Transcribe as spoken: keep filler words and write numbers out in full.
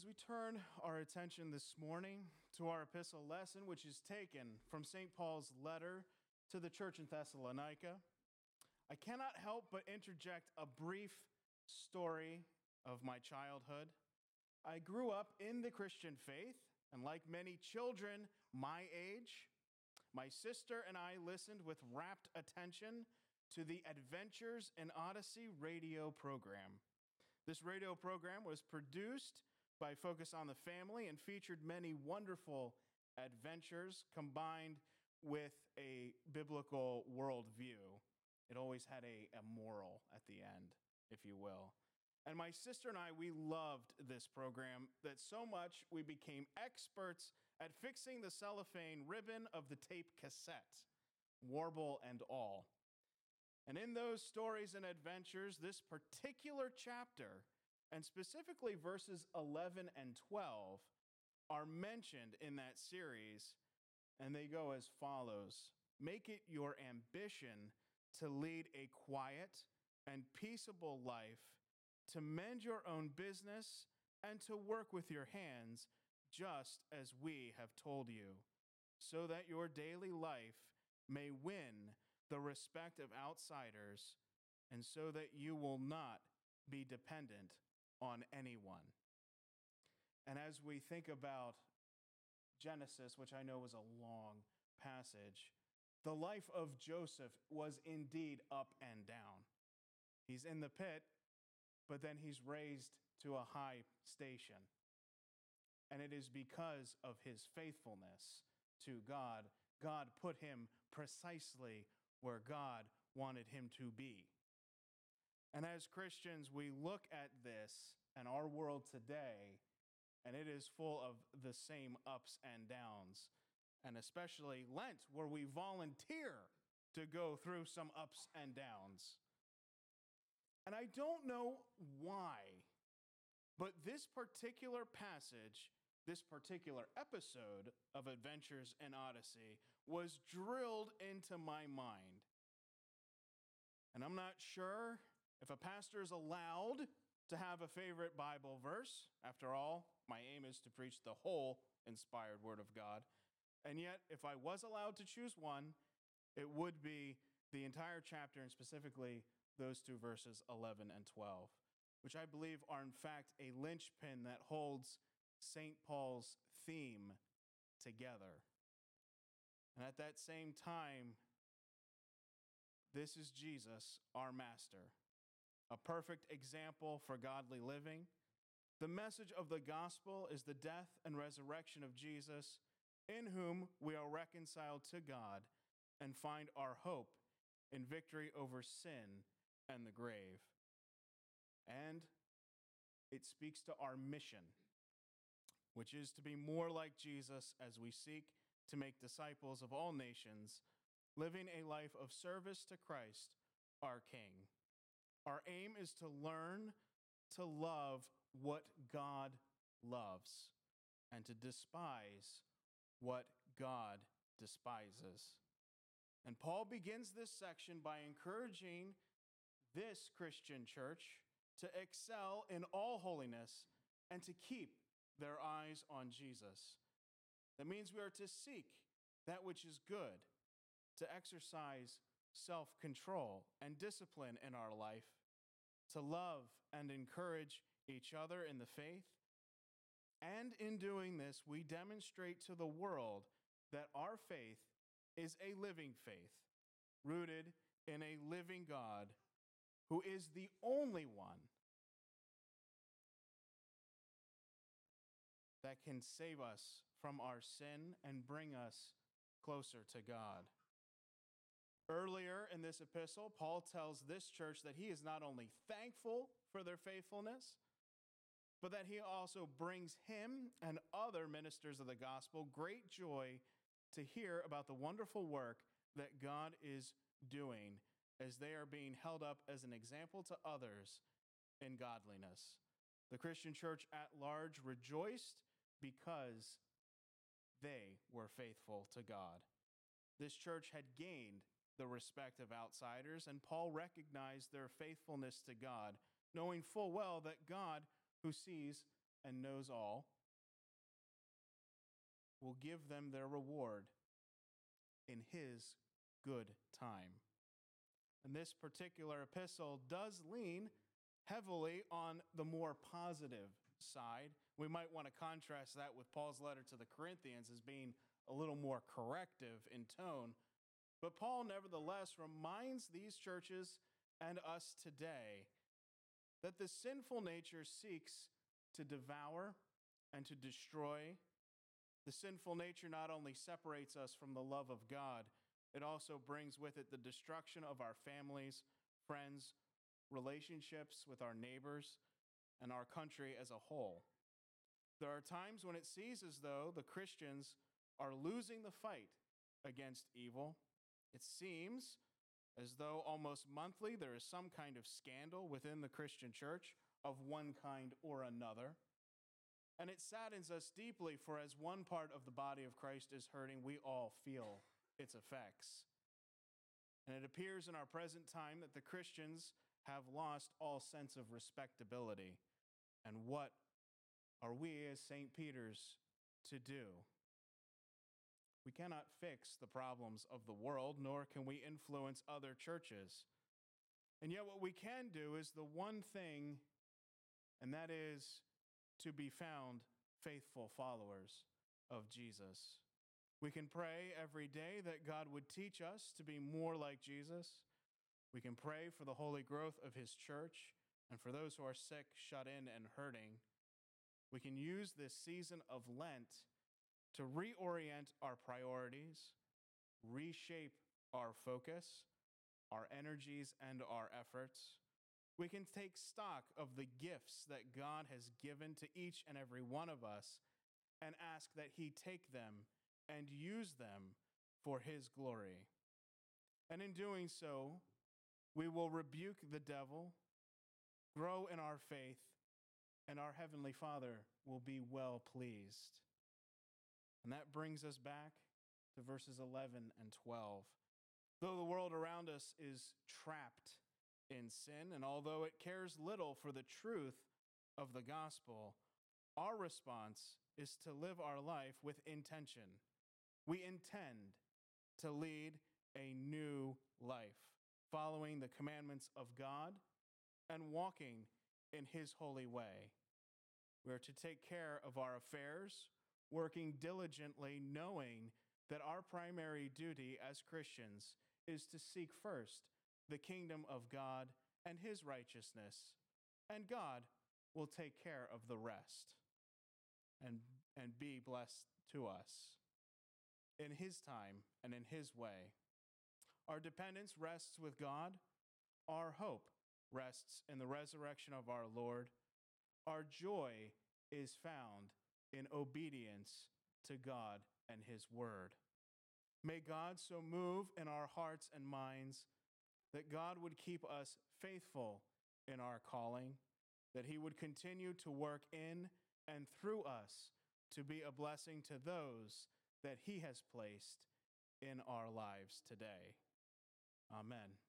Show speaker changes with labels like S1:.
S1: we turn our attention this morning to our epistle lesson, which is taken from Saint Paul's letter to the church in Thessalonica, I cannot help but interject a brief story of my childhood. I grew up in the Christian faith, and like many children my age, my sister and I listened with rapt attention to the Adventures in Odyssey radio program. This radio program was produced by Focus on the Family and featured many wonderful adventures combined with a biblical worldview. It always had a, a moral at the end, if you will. And my sister and I, we loved this program that so much we became experts at fixing the cellophane ribbon of the tape cassette, warble and all. And in those stories and adventures, this particular chapter, and specifically verses eleven and twelve, are mentioned in that series, and they go as follows. Make it your ambition to lead a quiet and peaceable life, to mend your own business, and to work with your hands, just as we have told you, so that your daily life may win the respect of outsiders, and so that you will not be dependent on anyone. And as we think about Genesis, which I know was a long passage, the life of Joseph was indeed up and down. He's in the pit, but then he's raised to a high station. And it is because of his faithfulness to God, God put him precisely where God wanted him to be. And as Christians, we look at this and our world today, and it is full of the same ups and downs, and especially Lent, where we volunteer to go through some ups and downs. And I don't know why, but this particular passage, this particular episode of Adventures in Odyssey was drilled into my mind. And I'm not sure if a pastor is allowed to have a favorite Bible verse. After all, my aim is to preach the whole inspired Word of God. And yet, if I was allowed to choose one, it would be the entire chapter, and specifically those two verses, eleven and twelve, which I believe are in fact a linchpin that holds Saint Paul's theme together. And at that same time, this is Jesus, our master, a perfect example for godly living. The message of the gospel is the death and resurrection of Jesus, in whom we are reconciled to God and find our hope in victory over sin and the grave. And it speaks to our mission, which is to be more like Jesus as we seek to make disciples of all nations, living a life of service to Christ, our King. Our aim is to learn to love what God loves and to despise what God despises. And Paul begins this section by encouraging this Christian church to excel in all holiness and to keep their eyes on Jesus. That means we are to seek that which is good, to exercise self-control and discipline in our life, to love and encourage each other in the faith. And in doing this, we demonstrate to the world that our faith is a living faith, rooted in a living God who is the only one that can save us from our sin and bring us closer to God. Earlier in this epistle, Paul tells this church that he is not only thankful for their faithfulness, but that he also brings him and other ministers of the gospel great joy to hear about the wonderful work that God is doing as they are being held up as an example to others in godliness. The Christian church at large rejoiced because they were faithful to God. This church had gained the respect of outsiders, and Paul recognized their faithfulness to God, knowing full well that God, who sees and knows all, will give them their reward in his good time. And this particular epistle does lean heavily on the more positive side. We might want to contrast that with Paul's letter to the Corinthians as being a little more corrective in tone. But Paul, nevertheless, reminds these churches and us today that the sinful nature seeks to devour and to destroy. The sinful nature not only separates us from the love of God, it also brings with it the destruction of our families, friends, relationships with our neighbors, and our country as a whole. There are times when it seems as though the Christians are losing the fight against evil. It seems as though almost monthly there is some kind of scandal within the Christian church of one kind or another. And it saddens us deeply, for as one part of the body of Christ is hurting, we all feel its effects. And it appears in our present time that the Christians have lost all sense of respectability. And what are we as Saint Peter's to do? We cannot fix the problems of the world, nor can we influence other churches. And yet what we can do is the one thing, and that is to be found faithful followers of Jesus. We can pray every day that God would teach us to be more like Jesus. We can pray for the holy growth of his church and for those who are sick, shut in, and hurting. We can use this season of Lent to reorient our priorities, reshape our focus, our energies, and our efforts. We can take stock of the gifts that God has given to each and every one of us and ask that he take them and use them for his glory. And in doing so, we will rebuke the devil, grow in our faith, and our Heavenly Father will be well pleased. And that brings us back to verses eleven and twelve. Though the world around us is trapped in sin, and although it cares little for the truth of the gospel, our response is to live our life with intention. We intend to lead a new life, following the commandments of God and walking in his holy way. We are to take care of our affairs, working diligently, knowing that our primary duty as Christians is to seek first the kingdom of God and his righteousness, and God will take care of the rest and, and be blessed to us in his time and in his way. Our dependence rests with God. Our hope rests in the resurrection of our Lord. Our joy is found in obedience to God and his word. May God so move in our hearts and minds that God would keep us faithful in our calling, that he would continue to work in and through us to be a blessing to those that he has placed in our lives today. Amen.